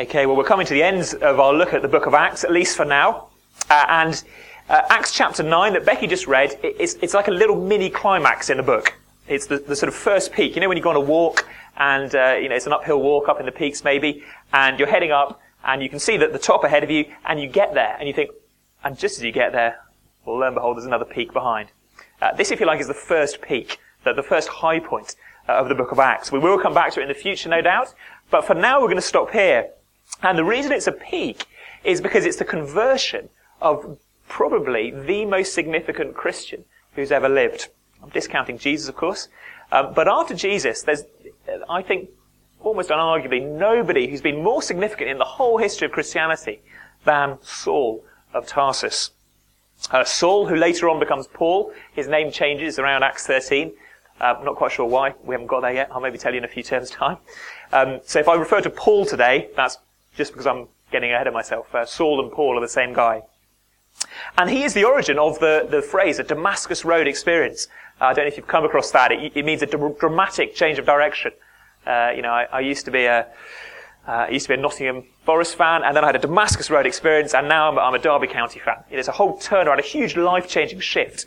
Okay, well, we're coming to the end of our look at the book of Acts, at least for now. Acts chapter 9 that Becky just read, it's like a little mini climax in the book. It's the sort of first peak. You know when you go on a walk and, it's an uphill walk up in the peaks maybe, and you're heading up and you can see that the top ahead of you and you get there and you think, and just as you get there, well, lo and behold, there's another peak behind. This, if you like, is the first peak, the first high point of the book of Acts. We will come back to it in the future, no doubt, but for now we're going to stop here. And the reason it's a peak is because it's the conversion of probably the most significant Christian who's ever lived. I'm discounting Jesus, of course. But after Jesus, there's, I think, almost unarguably nobody who's been more significant in the whole history of Christianity than Saul of Tarsus. Saul, who later on becomes Paul, his name changes around Acts 13. I'm not quite sure why. We haven't got there yet. I'll maybe tell you in a few terms' time. So if I refer to Paul today, that's just because I'm getting ahead of myself. Saul and Paul are the same guy. And he is the origin of the phrase, a Damascus Road experience. I don't know if you've come across that. It means a dramatic change of direction. I used to be a Nottingham Forest fan, and then I had a Damascus Road experience, and now I'm a Derby County fan. It is a whole turnaround, a huge life-changing shift.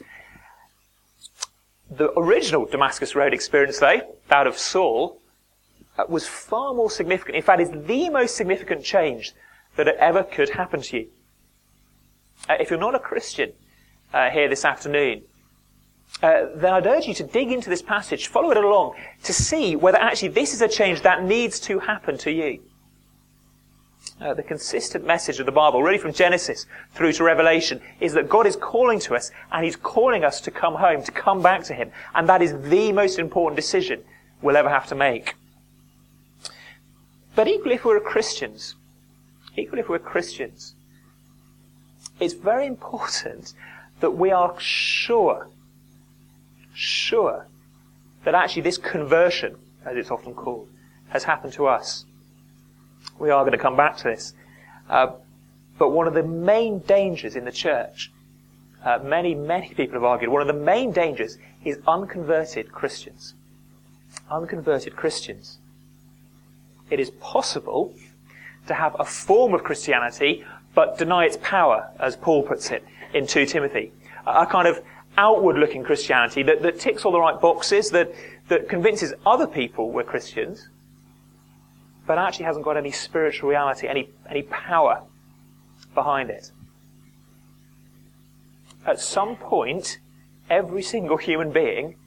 The original Damascus Road experience, though, that of Saul, was far more significant. In fact, it's the most significant change that ever could happen to you. If you're not a Christian here this afternoon, then I'd urge you to dig into this passage, follow it along, to see whether actually this is a change that needs to happen to you. The consistent message of the Bible, really from Genesis through to Revelation, is that God is calling to us, and He's calling us to come home, to come back to Him. And that is the most important decision we'll ever have to make. But equally if we're Christians, it's very important that we are sure that actually this conversion, as it's often called, has happened to us. We are going to come back to this. But one of the main dangers in the church, many people have argued, one of the main dangers is unconverted Christians. Unconverted Christians. It is possible to have a form of Christianity but deny its power, as Paul puts it in 2 Timothy. A kind of outward-looking Christianity that ticks all the right boxes, that convinces other people we're Christians, but actually hasn't got any spiritual reality, any every single human being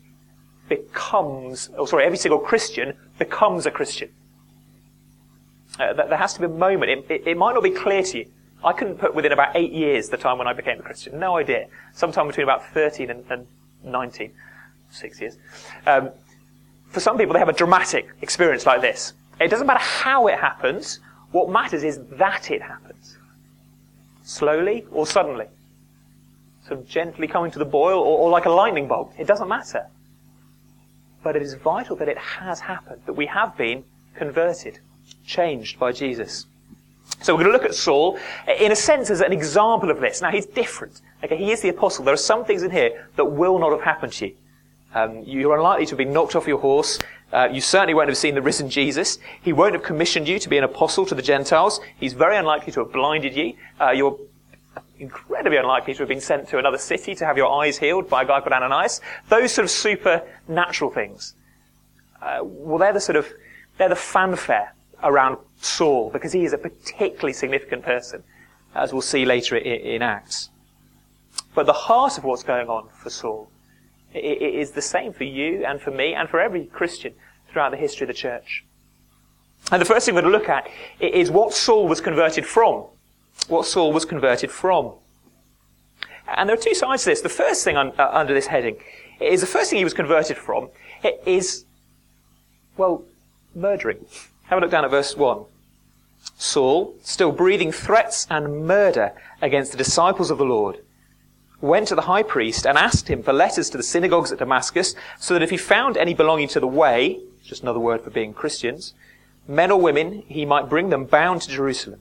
every single Christian becomes a Christian. There has to be a moment. It might not be clear to you. I couldn't put within about 8 years the time when I became a Christian. No idea. Sometime between about 13 and 19. 6 years. For some people, they have a dramatic experience like this. It doesn't matter how it happens. What matters is that it happens. Slowly or suddenly. Sort of gently coming to the boil or like a lightning bolt. It doesn't matter. But it is vital that it has happened. That we have been converted. Changed by Jesus. So we're going to look at Saul, in a sense, as an example of this. Now, he's different. Okay, he is the apostle. There are some things in here that will not have happened to you. You're unlikely to have been knocked off your horse. You certainly won't have seen the risen Jesus. He won't have commissioned you to be an apostle to the Gentiles. He's very unlikely to have blinded you. You're incredibly unlikely to have been sent to another city to have your eyes healed by a guy called Ananias. Those sort of supernatural things. They're the fanfare around Saul, because he is a particularly significant person, as we'll see later in Acts. But the heart of what's going on for Saul is the same for you and for me and for every Christian throughout the history of the church. And the first thing we're going to look at is what Saul was converted from. What Saul was converted from. And there are two sides to this. The first thing under this heading is the first thing he was converted from is, murdering. Have a look down at verse 1. Saul, still breathing threats and murder against the disciples of the Lord, went to the high priest and asked him for letters to the synagogues at Damascus, so that if he found any belonging to the way, just another word for being Christians, men or women, he might bring them bound to Jerusalem.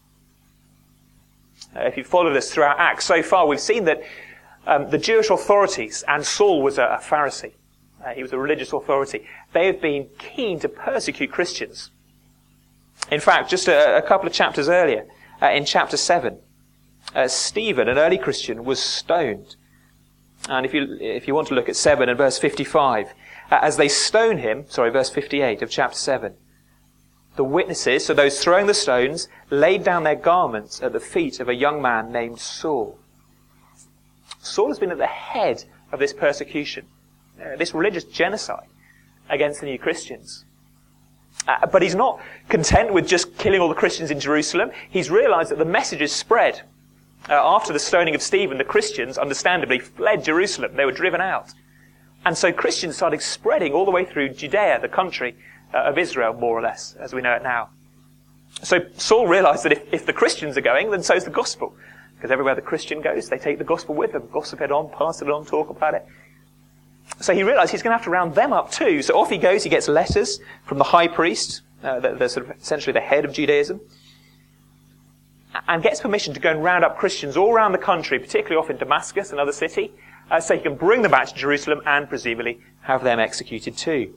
If you followed us throughout Acts so far, we've seen that the Jewish authorities, and Saul was a Pharisee, he was a religious authority, they have been keen to persecute Christians. In fact, just a couple of chapters earlier, in chapter 7, Stephen, an early Christian, was stoned. And if you want to look at 7 and verse 55, as they stone him, verse 58 of chapter 7, the witnesses, so those throwing the stones, laid down their garments at the feet of a young man named Saul. Saul has been at the head of this persecution, this religious genocide against the new Christians. But he's not content with just killing all the Christians in Jerusalem. He's realized that the message is spread. After the stoning of Stephen, the Christians, understandably, fled Jerusalem. They were driven out. And so Christians started spreading all the way through Judea, the country of Israel, more or less, as we know it now. So Saul realized that if the Christians are going, then so is the gospel. Because everywhere the Christian goes, they take the gospel with them. Gossip it on, pass it on, talk about it. So he realized he's going to have to round them up too. So off he goes. He gets letters from the high priest, the sort of essentially the head of Judaism, and gets permission to go and round up Christians all around the country, particularly off in Damascus, another city, so he can bring them back to Jerusalem and presumably have them executed too.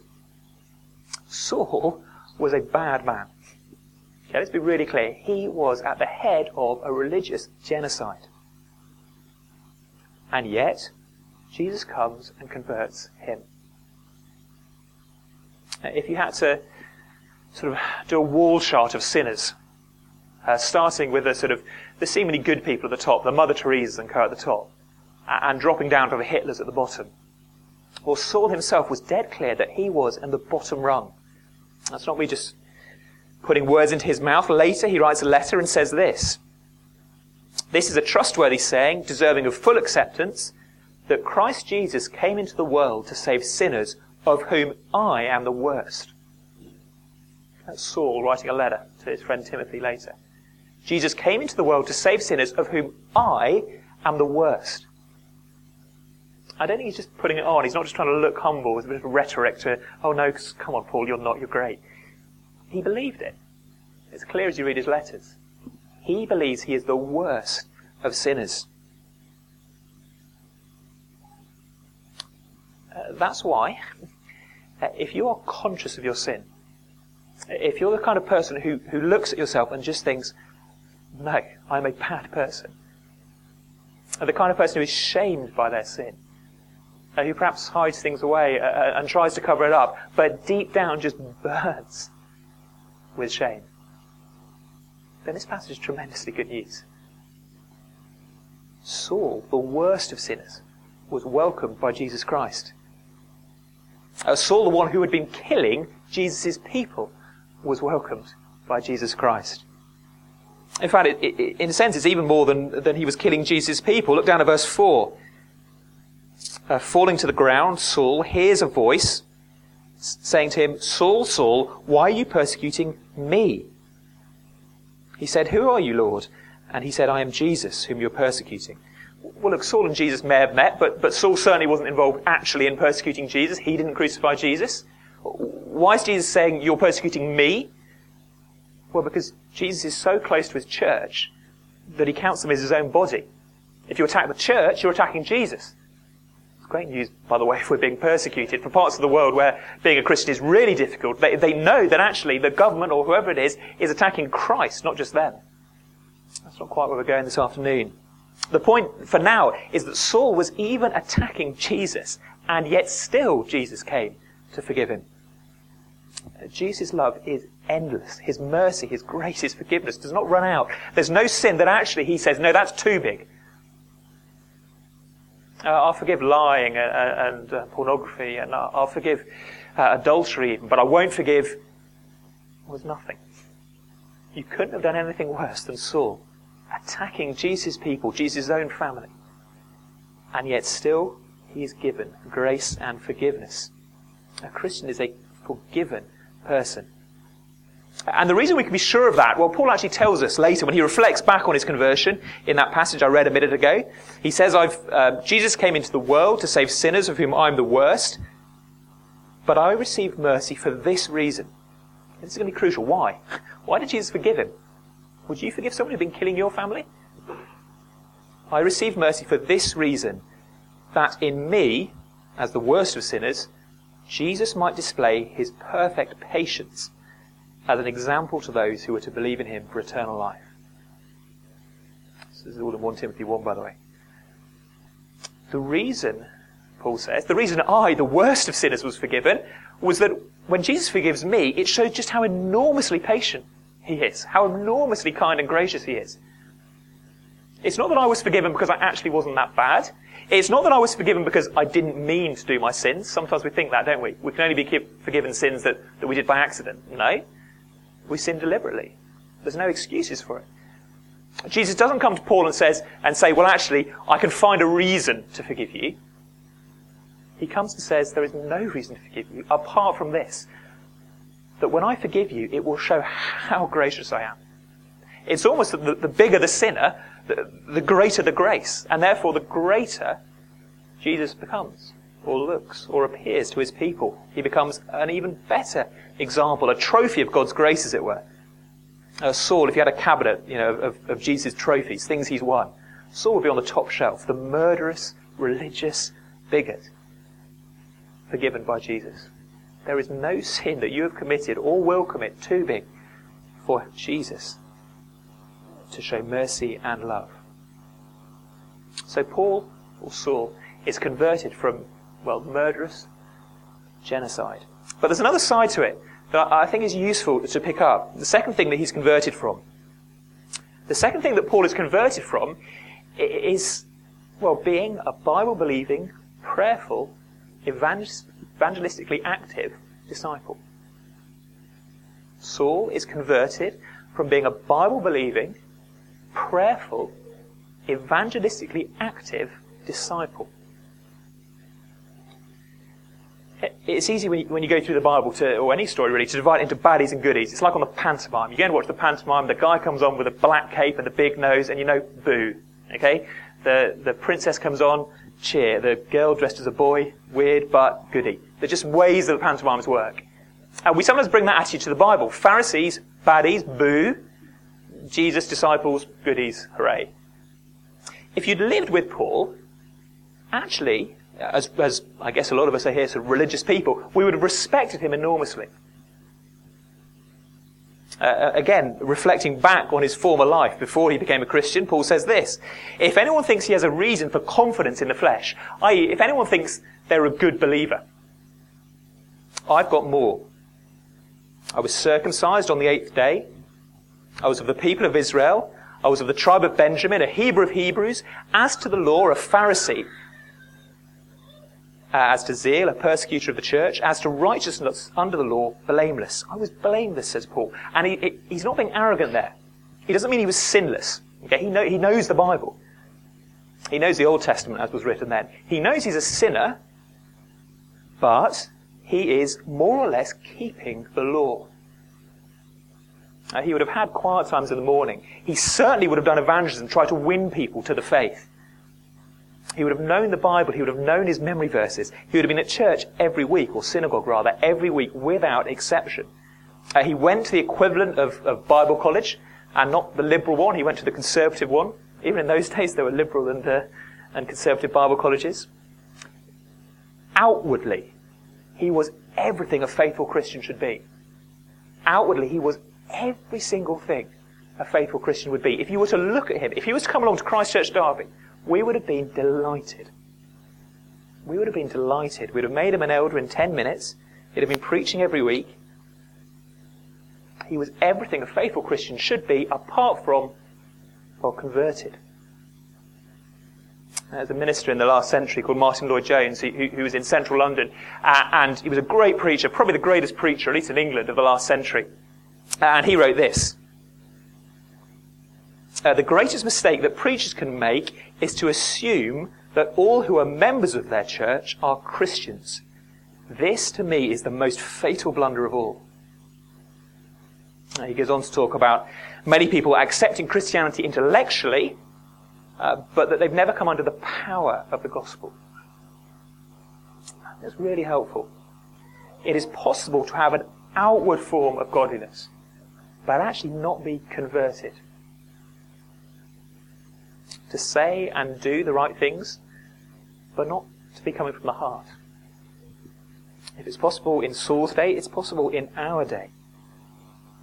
Saul was a bad man. Okay, let's be really clear. He was at the head of a religious genocide. And yet, Jesus comes and converts him. If you had to sort of do a wall chart of sinners, starting with the seemingly good people at the top, the Mother Teresas and co at the top, and dropping down to the Hitlers at the bottom. Well, Saul himself was dead clear that he was in the bottom rung. That's not me just putting words into his mouth. Later he writes a letter and says this: "This is a trustworthy saying, deserving of full acceptance, that Christ Jesus came into the world to save sinners, of whom I am the worst." That's Saul writing a letter to his friend Timothy later. Jesus came into the world to save sinners, of whom I am the worst. I don't think he's just putting it on. He's not just trying to look humble with a bit of rhetoric to, oh no, come on, Paul, you're not, you're great. He believed it. It's clear as you read his letters. He believes he is the worst of sinners. That's why, if you are conscious of your sin, if you're the kind of person who looks at yourself and just thinks, no, I'm a bad person, the kind of person who is shamed by their sin, who perhaps hides things away and tries to cover it up, but deep down just burns with shame, then this passage is tremendously good news. Saul, the worst of sinners, was welcomed by Jesus Christ. Saul, the one who had been killing Jesus' people, was welcomed by Jesus Christ. In fact, in a sense, it's even more than he was killing Jesus' people. Look down at verse 4. Falling to the ground, Saul hears a voice saying to him, "Saul, Saul, why are you persecuting me?" He said, "Who are you, Lord?" And he said, "I am Jesus, whom you're persecuting." Well, look, Saul and Jesus may have met, but Saul certainly wasn't involved actually in persecuting Jesus. He didn't crucify Jesus. Why is Jesus saying, "You're persecuting me"? Well, because Jesus is so close to his church that he counts them as his own body. If you attack the church, you're attacking Jesus. It's great news, by the way, if we're being persecuted. For parts of the world where being a Christian is really difficult, they know that actually the government or whoever it is attacking Christ, not just them. That's not quite where we're going this afternoon. The point for now is that Saul was even attacking Jesus, and yet still Jesus came to forgive him. Jesus' love is endless. His mercy, his grace, his forgiveness does not run out. There's no sin that actually he says, no, that's too big. I'll forgive lying and pornography, and I'll forgive adultery even, but I won't forgive was nothing. You couldn't have done anything worse than Saul attacking Jesus' people, Jesus' own family. And yet still he is given grace and forgiveness. A Christian is a forgiven person. And the reason we can be sure of that, well, Paul actually tells us later when he reflects back on his conversion in that passage I read a minute ago. He says, Jesus came into the world to save sinners, of whom I'm the worst, but I received mercy for this reason. And this is going to be crucial. Why? Why did Jesus forgive him? Would you forgive someone who'd been killing your family? I received mercy for this reason, that in me, as the worst of sinners, Jesus might display his perfect patience as an example to those who were to believe in him for eternal life. This is all in 1 Timothy 1, by the way. The reason, Paul says, the reason I, the worst of sinners, was forgiven was that when Jesus forgives me, it shows just how enormously patient he is, how enormously kind and gracious he is. It's not that I was forgiven because I actually wasn't that bad. It's not that I was forgiven because I didn't mean to do my sins. Sometimes we think that, don't we? We can only be forgiven sins that we did by accident. No. We sin deliberately. There's no excuses for it. Jesus doesn't come to Paul and say, well, actually, I can find a reason to forgive you. He comes and says, there is no reason to forgive you apart from this, that when I forgive you, it will show how gracious I am. It's almost that the bigger the sinner, the greater the grace, and therefore the greater Jesus becomes, or looks, or appears to his people. He becomes an even better example, a trophy of God's grace, as it were. Saul, if you had a cabinet, of Jesus' trophies, things he's won, Saul would be on the top shelf, the murderous, religious bigot, forgiven by Jesus. There is no sin that you have committed or will commit too big for Jesus to show mercy and love. So Paul, or Saul, is converted from, murderous genocide. But there's another side to it that I think is useful to pick up. The second thing that he's converted from. The second thing that Paul is converted from is, being a Bible-believing, prayerful, evangelistically active disciple. Saul is converted from being a Bible-believing, prayerful, evangelistically active disciple. It's easy when you go through the Bible, or any story really, to divide it into baddies and goodies. It's like on the pantomime. You go and watch the pantomime, the guy comes on with a black cape and a big nose, and boo. Okay? The princess comes on, cheer. The girl dressed as a boy, weird, but goody. They're just ways that the pantomimes work. And we sometimes bring that attitude to the Bible. Pharisees, baddies, boo. Jesus' disciples, goodies, hooray. If you'd lived with Paul, actually, as I guess a lot of us are here, sort of religious people, we would have respected him enormously. Again, reflecting back on his former life before he became a Christian, Paul says this: if anyone thinks he has a reason for confidence in the flesh, i.e., if anyone thinks they're a good believer, I've got more. I was circumcised on the 8th day. I was of the people of Israel. I was of the tribe of Benjamin, a Hebrew of Hebrews. As to the law, a Pharisee. As to zeal, a persecutor of the church. As to righteousness under the law, blameless. I was blameless, says Paul. And he's not being arrogant there. He doesn't mean he was sinless. Okay? He knows the Bible. He knows the Old Testament as was written then. He knows he's a sinner, but he is more or less keeping the law. He would have had quiet times in the morning. He certainly would have done evangelism, tried to win people to the faith. He would have known the Bible. He would have known his memory verses. He would have been at church every week, or synagogue rather, every week without exception. He went to the equivalent of Bible college, and not the liberal one. He went to the conservative one. Even in those days, there were liberal and conservative Bible colleges. Outwardly, he was everything a faithful Christian should be. Outwardly, he was every single thing a faithful Christian would be. If you were to look at him, if he was to come along to Christchurch Derby, we would have been delighted. We would have been delighted. We'd have made him an elder in 10 minutes. He'd have been preaching every week. He was everything a faithful Christian should be, apart from, converted. There's a minister in the last century called Martin Lloyd-Jones who was in central London, and he was a great preacher, probably the greatest preacher, at least in England, of the last century. And he wrote this: the greatest mistake that preachers can make is to assume that all who are members of their church are Christians. This, to me, is the most fatal blunder of all. He goes on to talk about many people accepting Christianity intellectually, but that they've never come under the power of the gospel. That's really helpful. It is possible to have an outward form of godliness, but actually not be converted. To say and do the right things, but not to be coming from the heart. If it's possible in Saul's day, it's possible in our day.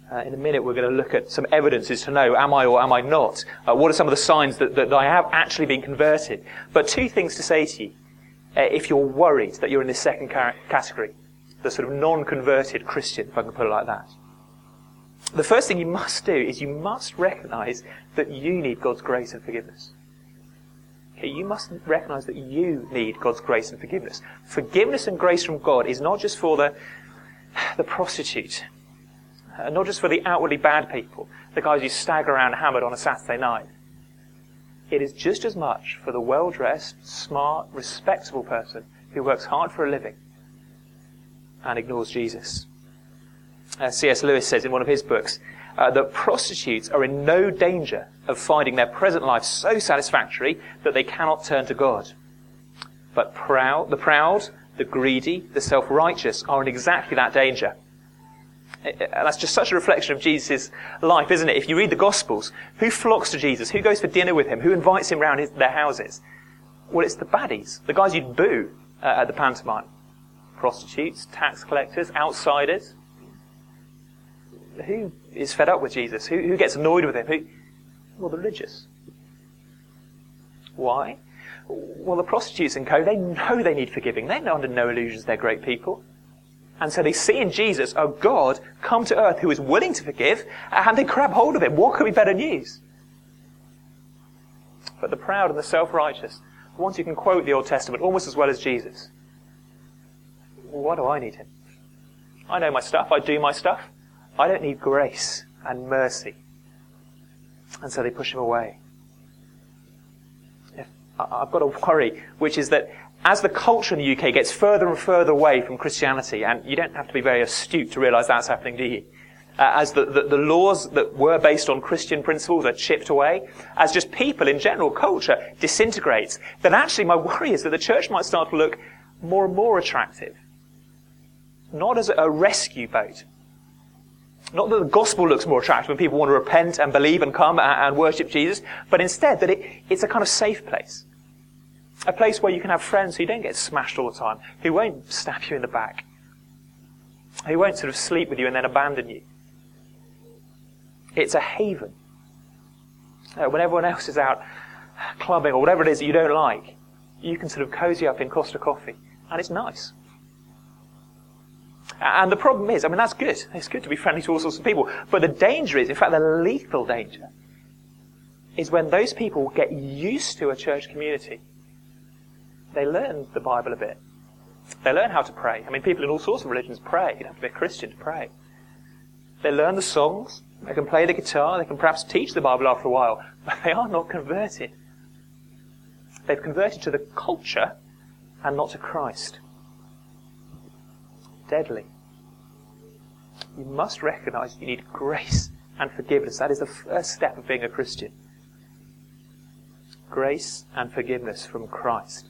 In a minute, we're going to look at some evidences to know, am I or am I not? What are some of the signs that I have actually been converted? But two things to say to you, if you're worried that you're in this second category, the sort of non-converted Christian, if I can put it like that. The first thing you must do is you must recognise that you need God's grace and forgiveness. Okay, you must recognise that you need God's grace and forgiveness. Forgiveness and grace from God is not just for the prostitute, not just for the outwardly bad people, the guys who stagger around hammered on a Saturday night. It is just as much for the well-dressed, smart, respectable person who works hard for a living and ignores Jesus. C.S. Lewis says in one of his books that prostitutes are in no danger of finding their present life so satisfactory that they cannot turn to God. But the proud, the greedy, the self-righteous are in exactly that danger. And that's just such a reflection of Jesus' life, isn't it? If you read the Gospels, who flocks to Jesus? Who goes for dinner with him? Who invites him round their houses? Well, it's the baddies, the guys you'd boo at the pantomime. Prostitutes, tax collectors, outsiders. Who is fed up with Jesus? Who gets annoyed with him? Well, the religious. Why? Well, the prostitutes and co, they know they need forgiving. They're under no illusions they're great people. And so they see in Jesus a God come to earth who is willing to forgive, and they grab hold of it. What could be better news? But the proud and the self-righteous, the ones who can quote the Old Testament almost as well as Jesus, well, why do I need him? I know my stuff. I do my stuff. I don't need grace and mercy. And so they push him away. I've got a worry, which is that as the culture in the UK gets further and further away from Christianity, and you don't have to be very astute to realise that's happening, do you? As the laws that were based on Christian principles are chipped away, as just people in general, culture disintegrates, then actually my worry is that the church might start to look more and more attractive. Not as a rescue boat. Not that the gospel looks more attractive when people want to repent and believe and come and worship Jesus, but instead that it's a kind of safe place. A place where you can have friends who don't get smashed all the time, who won't stab you in the back, who won't sort of sleep with you and then abandon you. It's a haven. When everyone else is out clubbing or whatever it is that you don't like, you can sort of cozy up in Costa Coffee, and it's nice. And the problem is, that's good. It's good to be friendly to all sorts of people. But the danger is, in fact, the lethal danger, is when those people get used to a church community. They learn the Bible a bit. They learn how to pray. People in all sorts of religions pray. You don't have to be a Christian to pray. They learn the songs. They can play the guitar. They can perhaps teach the Bible after a while. But they are not converted. They've converted to the culture and not to Christ. Deadly. You must recognise you need grace and forgiveness. That is the first step of being a Christian. Grace and forgiveness from Christ.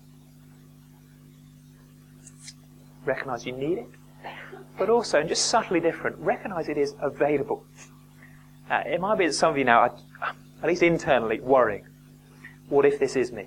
Recognise you need it, but also, and just subtly different, recognise it is available. It might be that some of you now are, at least internally, worrying. What if this is me?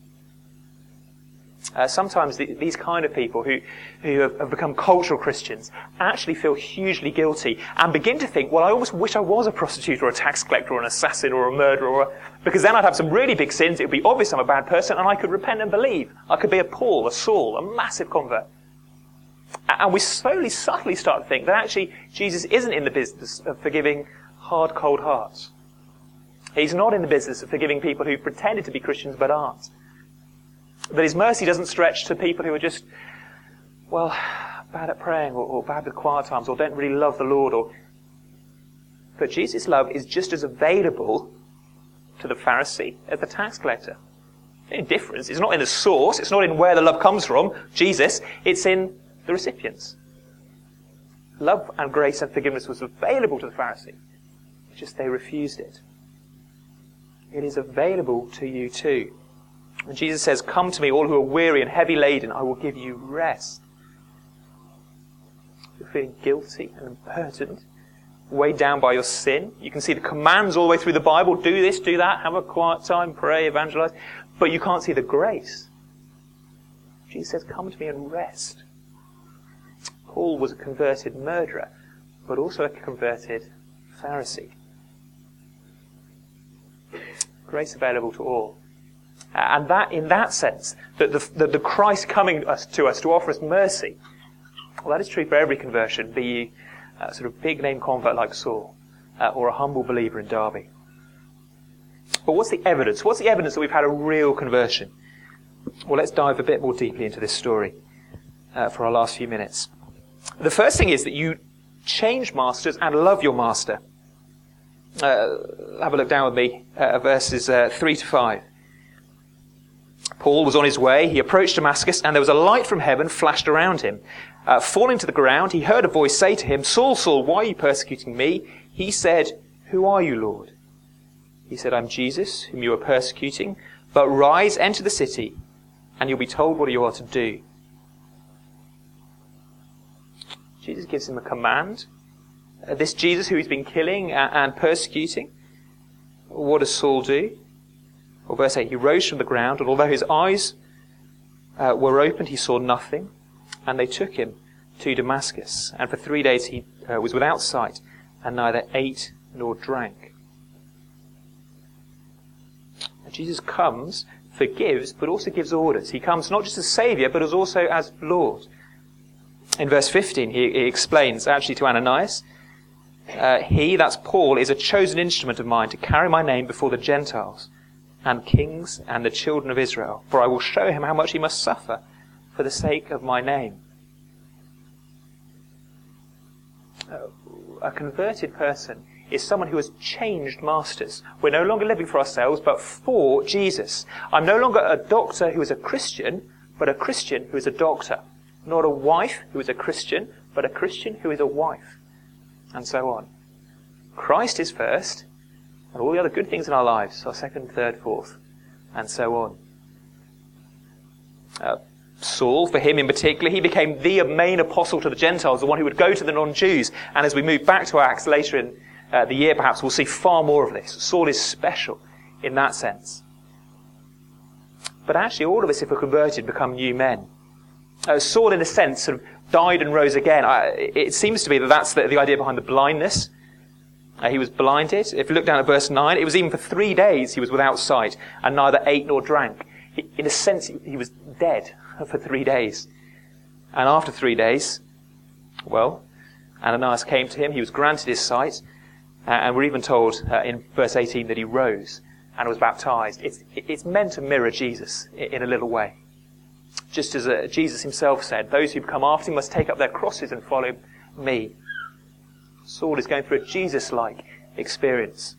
Sometimes these kind of people who have become cultural Christians actually feel hugely guilty and begin to think, well, I almost wish I was a prostitute or a tax collector or an assassin or a murderer, because then I'd have some really big sins, it would be obvious I'm a bad person, and I could repent and believe. I could be a Paul, a Saul, a massive convert. And we slowly, subtly start to think that actually Jesus isn't in the business of forgiving hard, cold hearts. He's not in the business of forgiving people who pretended to be Christians but aren't. That his mercy doesn't stretch to people who are just, bad at praying or bad with quiet times or don't really love the Lord. But Jesus' love is just as available to the Pharisee as the tax collector. The only difference is not in the source, it's not in where the love comes from, Jesus, it's in the recipients. Love and grace and forgiveness was available to the Pharisee. It's just they refused it. It is available to you too. And Jesus says, come to me, all who are weary and heavy laden, I will give you rest. You're feeling guilty and burdened, weighed down by your sin. You can see the commands all the way through the Bible. Do this, do that, have a quiet time, pray, evangelize. But you can't see the grace. Jesus says, come to me and rest. Paul was a converted murderer, but also a converted Pharisee. Grace available to all. And that, in that sense, that the Christ coming to us to offer us mercy, well, that is true for every conversion, be you a sort of big-name convert like Saul, or a humble believer in Derby. But what's the evidence? What's the evidence that we've had a real conversion? Well, let's dive a bit more deeply into this story for our last few minutes. The first thing is that you change masters and love your master. Have a look down with me at verses 3 to 5. Paul was on his way. He approached Damascus, and there was a light from heaven flashed around him. Falling to the ground, he heard a voice say to him, "Saul, Saul, why are you persecuting me?" He said, "Who are you, Lord?" He said, "I'm Jesus, whom you are persecuting. But rise, enter the city, and you'll be told what you are to do." Jesus gives him a command. This Jesus who he's been killing and persecuting. What does Saul do? Well, verse 8, he rose from the ground, and although his eyes were opened, he saw nothing. And they took him to Damascus. And for 3 days he was without sight, and neither ate nor drank. And Jesus comes, forgives, but also gives orders. He comes not just as Saviour, but also as Lord. In verse 15, he explains actually to Ananias, he, that's Paul, is a chosen instrument of mine to carry my name before the Gentiles and kings and the children of Israel. For I will show him how much he must suffer for the sake of my name. A converted person is someone who has changed masters. We're no longer living for ourselves, but for Jesus. I'm no longer a doctor who is a Christian, but a Christian who is a doctor. Not a wife who is a Christian, but a Christian who is a wife. And so on. Christ is first, and all the other good things in our lives are second, third, fourth, and so on. Saul, for him in particular, he became the main apostle to the Gentiles, the one who would go to the non-Jews. And as we move back to Acts later in the year, perhaps, we'll see far more of this. Saul is special in that sense. But actually, all of us, if we're converted, become new men. Saul, in a sense, sort of died and rose again. It seems to be that that's the idea behind the blindness. He was blinded. If you look down at verse 9, it was even for 3 days he was without sight and neither ate nor drank. In a sense, he was dead for 3 days. And after 3 days, well, Ananias came to him. He was granted his sight. And we're even told in verse 18 that he rose and was baptized. It's meant to mirror Jesus in a little way. Just as Jesus himself said, those who come after him must take up their crosses and follow me. Saul is going through a Jesus-like experience.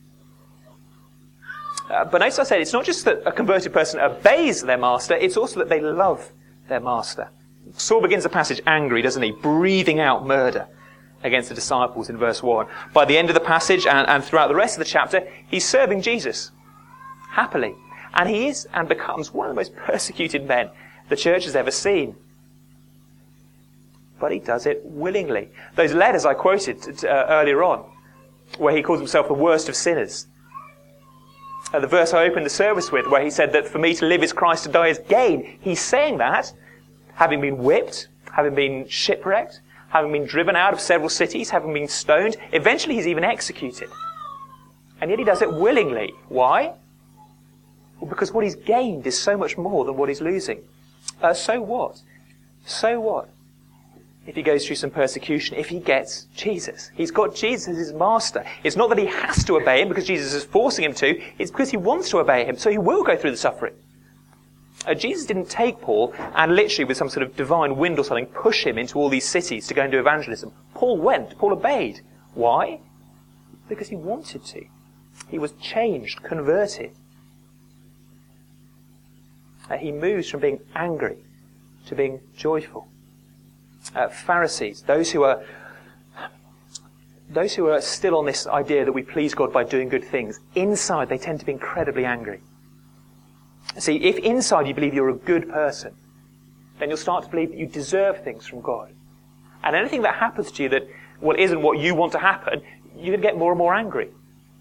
But notice I said, it's not just that a converted person obeys their master, it's also that they love their master. Saul begins the passage angry, doesn't he? Breathing out murder against the disciples in verse 1. By the end of the passage and throughout the rest of the chapter, he's serving Jesus happily. And he is and becomes one of the most persecuted men the church has ever seen. But he does it willingly. Those letters I quoted earlier on, where he calls himself the worst of sinners. The verse I opened the service with, where he said that for me to live is Christ, to die is gain. He's saying that, having been whipped, having been shipwrecked, having been driven out of several cities, having been stoned. Eventually he's even executed. And yet he does it willingly. Why? Well, because what he's gained is so much more than what he's losing. So what? So what? If he goes through some persecution, if he gets Jesus. He's got Jesus as his master. It's not that he has to obey him because Jesus is forcing him to. It's because he wants to obey him. So he will go through the suffering. Jesus didn't take Paul and literally with some sort of divine wind or something push him into all these cities to go and do evangelism. Paul went. Paul obeyed. Why? Because he wanted to. He was changed, converted. He moves from being angry to being joyful. Pharisees, those who are still on this idea that we please God by doing good things, inside they tend to be incredibly angry. See, if inside you believe you're a good person, then you'll start to believe that you deserve things from God. And anything that happens to you that, well, isn't what you want to happen, you're going to get more and more angry.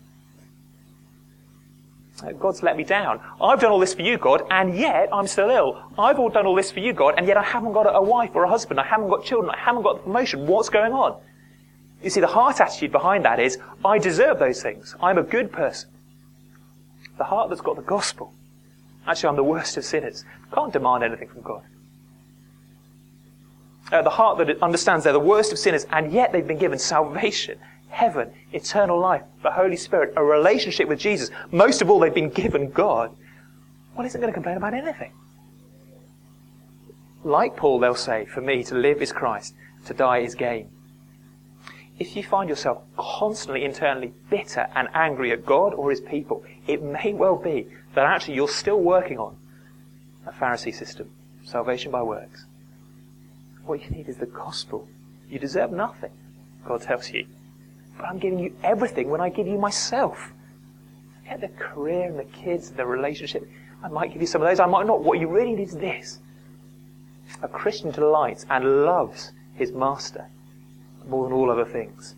God's let me down. I've done all this for you, God, and yet I'm still ill. I've done all this for you, God, and yet I haven't got a wife or a husband. I haven't got children. I haven't got the promotion. What's going on? You see, the heart attitude behind that is, I deserve those things. I'm a good person. The heart that's got the gospel, actually I'm the worst of sinners, can't demand anything from God. The heart that understands they're the worst of sinners, and yet they've been given salvation, heaven, eternal life, the Holy Spirit, a relationship with Jesus. Most of all, they've been given God. Well, isn't going to complain about anything. Like Paul, they'll say, for me, to live is Christ, to die is gain. If you find yourself constantly internally bitter and angry at God or his people, it may well be that actually you're still working on a Pharisee system, salvation by works. What you need is the gospel. You deserve nothing, God tells you. But I'm giving you everything when I give you myself. Forget the career and the kids and the relationship. I might give you some of those, I might not. What you really need is this. A Christian delights and loves his master more than all other things.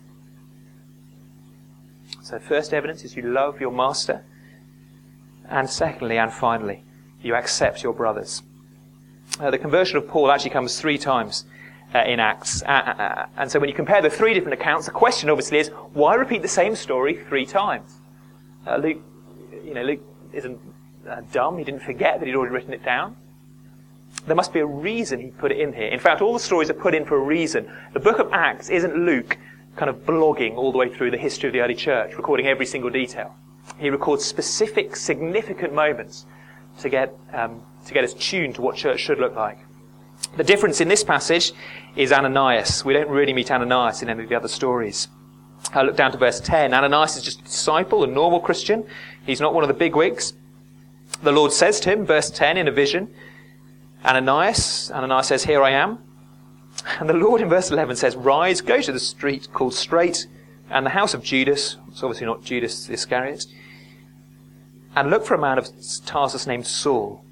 So first evidence is you love your master. And secondly and finally, you accept your brothers. The conversion of Paul actually comes 3 times in Acts. And so when you compare the 3 different accounts, the question obviously is, why repeat the same story 3 times? Luke isn't dumb. He didn't forget that he'd already written it down. There must be a reason he put it in here. In fact, all the stories are put in for a reason. The book of Acts isn't Luke kind of blogging all the way through the history of the early church, recording every single detail. He records specific, significant moments to get us tuned to what church should look like. The difference in this passage is Ananias. We don't really meet Ananias in any of the other stories. I look down to verse 10. Ananias is just a disciple, a normal Christian. He's not one of the bigwigs. The Lord says to him, verse 10, in a vision, Ananias says, here I am. And the Lord in verse 11 says, rise, go to the street called Straight, and the house of Judas, it's obviously not Judas Iscariot, and look for a man of Tarsus named Saul.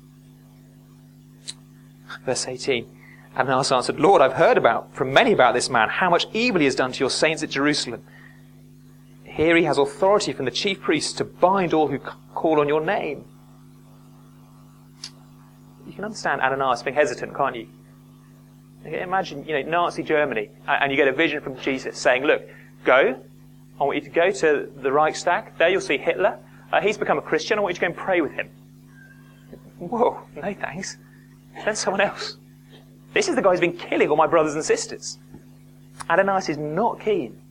Verse 18, Ananias answered, Lord, I've heard from many about this man, how much evil he has done to your saints at Jerusalem. Here he has authority from the chief priests to bind all who call on your name. You can understand Ananias being hesitant, can't you? Imagine, Nazi Germany, and you get a vision from Jesus saying, look, go, I want you to go to the Reichstag, there you'll see Hitler, he's become a Christian, I want you to go and pray with him. Whoa, no thanks. Send someone else. This is the guy who's been killing all my brothers and sisters. Ananias is not keen.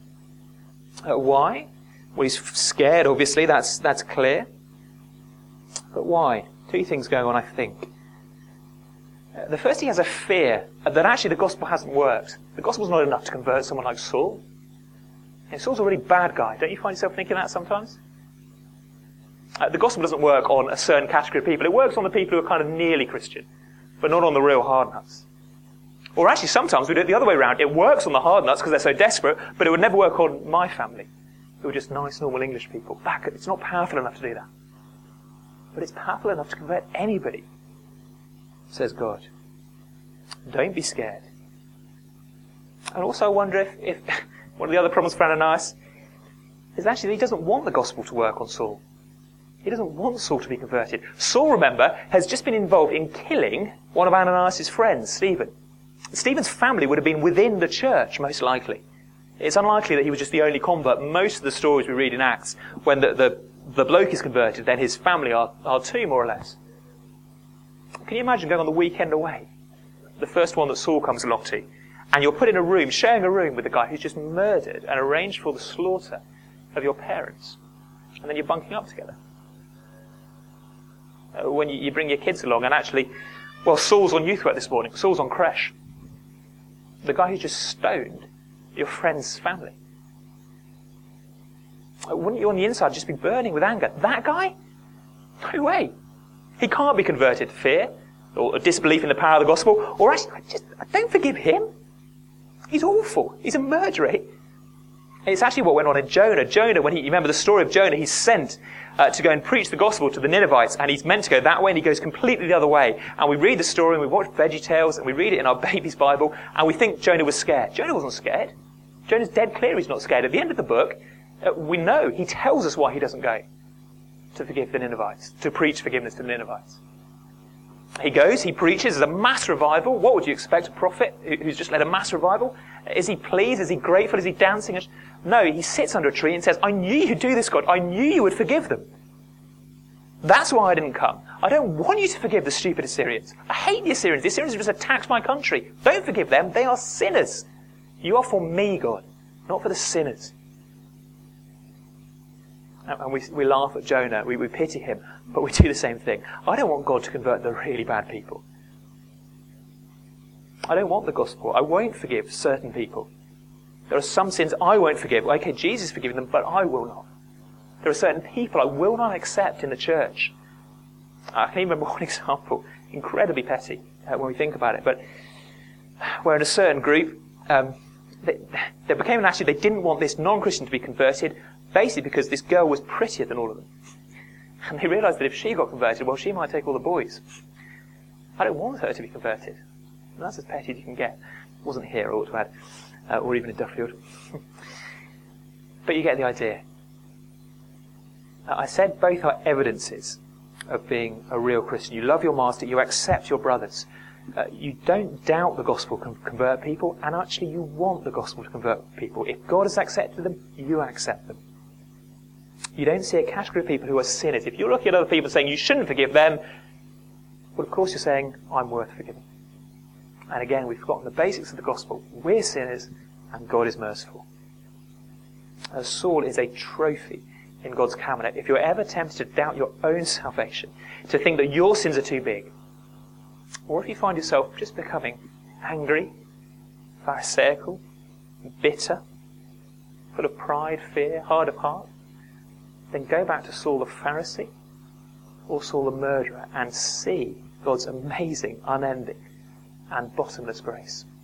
Why? Well, he's scared, obviously, that's clear. But why? 2 things going on, I think. The first, he has a fear that actually the gospel hasn't worked. The gospel's not enough to convert someone like Saul. And Saul's a really bad guy. Don't you find yourself thinking that sometimes? The gospel doesn't work on a certain category of people. It works on the people who are kind of nearly Christian, but not on the real hard nuts. Or actually, sometimes we do it the other way around. It works on the hard nuts because they're so desperate, but it would never work on my family, who are just nice, normal English people. It's not powerful enough to do that. But it's powerful enough to convert anybody, says God. Don't be scared. And also I wonder if one of the other problems for Ananias is actually that he doesn't want the gospel to work on Saul. He doesn't want Saul to be converted. Saul, remember, has just been involved in killing one of Ananias' friends, Stephen. Stephen's family would have been within the church, most likely. It's unlikely that he was just the only convert. Most of the stories we read in Acts, when the bloke is converted, then his family are too, more or less. Can you imagine going on the weekend away? The first one that Saul comes along to. And you're put in a room, sharing a room with the guy who's just murdered and arranged for the slaughter of your parents. And then you're bunking up together. When you bring your kids along and actually, Saul's on youth work this morning. Saul's on creche. The guy who just stoned your friend's family. Wouldn't you on the inside just be burning with anger? That guy? No way. He can't be converted to fear or disbelief in the power of the gospel. Or actually, I don't forgive him. He's awful. He's a murderer. It's actually what went on in Jonah. Jonah, you remember the story of Jonah, he's sent to go and preach the gospel to the Ninevites, and he's meant to go that way, and he goes completely the other way. And we read the story, and we watch VeggieTales, and we read it in our baby's Bible, and we think Jonah was scared. Jonah wasn't scared. Jonah's dead clear he's not scared. At the end of the book, we know he tells us why he doesn't go to forgive the Ninevites, to preach forgiveness to the Ninevites. He goes, he preaches, there's a mass revival. What would you expect, a prophet who's just led a mass revival? Is he pleased? Is he grateful? Is he dancing? No, he sits under a tree and says, I knew you'd do this, God. I knew you would forgive them. That's why I didn't come. I don't want you to forgive the stupid Assyrians. I hate the Assyrians. The Assyrians have just attacked my country. Don't forgive them. They are sinners. You are for me, God, not for the sinners. And we laugh at Jonah. We pity him. But we do the same thing. I don't want God to convert the really bad people. I don't want the gospel. I won't forgive certain people. There are some sins I won't forgive. Okay, Jesus forgiven them, but I will not. There are certain people I will not accept in the church. I can even remember one example, incredibly petty when we think about it, but where in a certain group, there became an attitude they didn't want this non-Christian to be converted, basically because this girl was prettier than all of them. And they realised that if she got converted, well, she might take all the boys. I don't want her to be converted. And that's as petty as you can get. It wasn't here, I ought to add, or even in Duffield. But you get the idea. I said both are evidences of being a real Christian. You love your master, you accept your brothers. You don't doubt the gospel can convert people, and actually you want the gospel to convert people. If God has accepted them, you accept them. You don't see a category of people who are sinners. If you're looking at other people saying you shouldn't forgive them, well, of course you're saying, I'm worth forgiving. And again, we've forgotten the basics of the gospel. We're sinners, and God is merciful. Saul is a trophy in God's cabinet. If you're ever tempted to doubt your own salvation, to think that your sins are too big, or if you find yourself just becoming angry, pharisaical, bitter, full of pride, fear, hard of heart, then go back to Saul the Pharisee or Saul the murderer and see God's amazing, unending and bottomless grace.